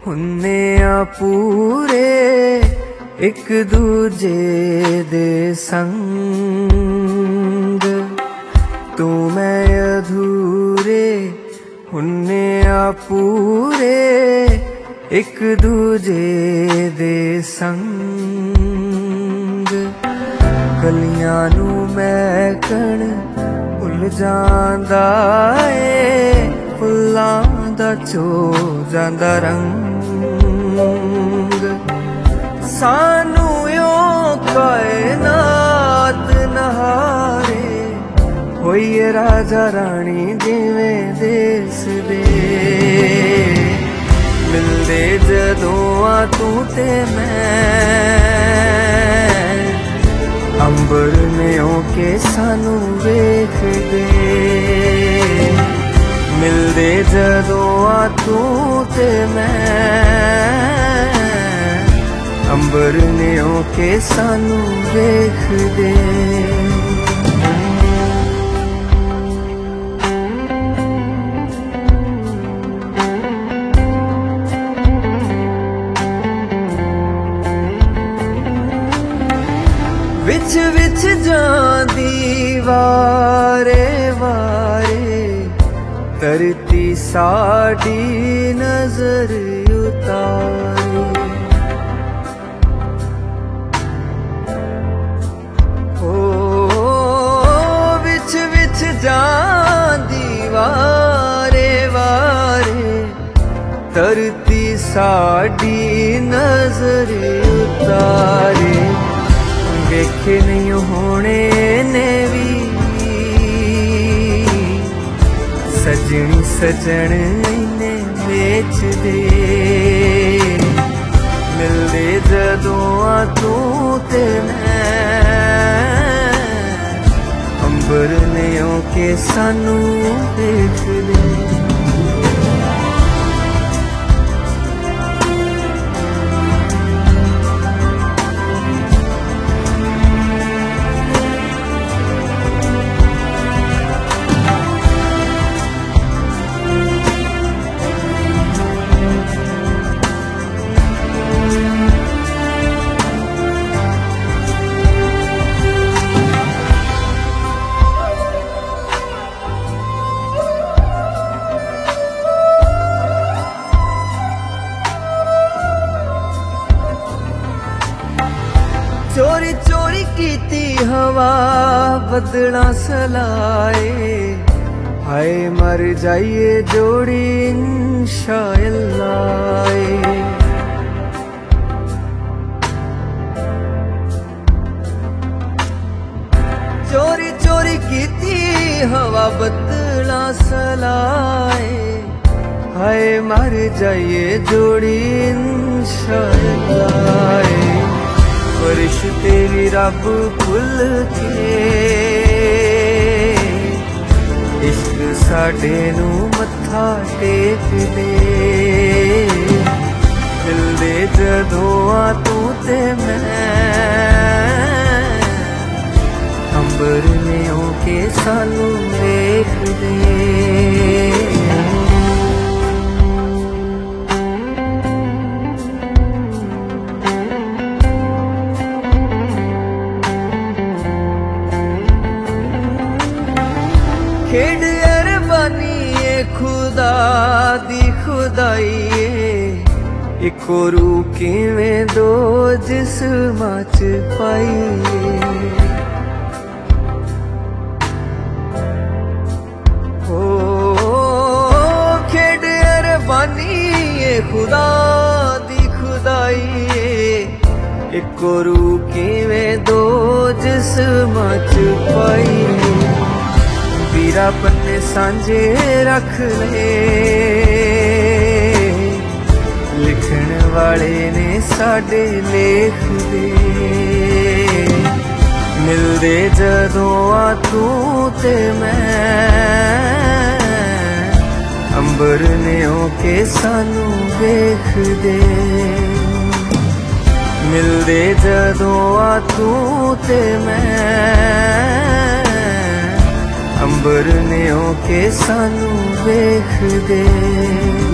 हुन्ने आ पूरे एक दूजे दे संग, तू मैं अधूरे हुन्ने आ पूरे एक दूजे दे संग। गलियां नू महकण भुल जांदा ए, फुल्लां दा चो जांदा रंग। सानू यो कायनात नहारे होइए राजा रानी जिवें देस दे। मिलदे जदों आ तू ते मैं, अंबर ने होके सानू वेख दे। मिलदे जदों आ तू ते मैं, अंबर ने होके सानू वेख दे। विच विच जांदी वारे वारे, धरती साडी नजर उतारे। ओ विच विच जांदी वारे वारे, धरती साडी नजर उतारे। वेखे नहीं होने ने भी सजनी सजन इन्ने बेच दे। मिलदे जदों आ तू ते मैं, अंबर ने होके सानू देख दे। चोरी चोरी कीती हवा बदला सलाए, हाय मर जाइए जोड़ी इंशाअल्लाह। चोरी चोरी कीती हवा बदला सलाए, हाय मर जाइए जोड़ी इंशाअल्लाह। फर्श तेरी रब खुल के, इश्क साडे नू मत्था टेक दे। मिलदे जदों आ तू ते मैं, अंबर ने होके सानू वेख दे। खेड अरबानी खुदा दी खुदाई, इको रूह किवें दो जिस्मां च पाईए। ओ खेड अरबानी खुदा दी खुदाई, इको रूह किवें दो जिस्मां च पाईए। वीरा पन्ने सांझे रख ले, लिखण वाले ने साडे लेख दे। मिलदे जदों आ तू ते मैं, अंबर ने होके सानू वेख दे। मिलदे जदों आ तू ते मैं, अंबर ने होके सानू वेख दे।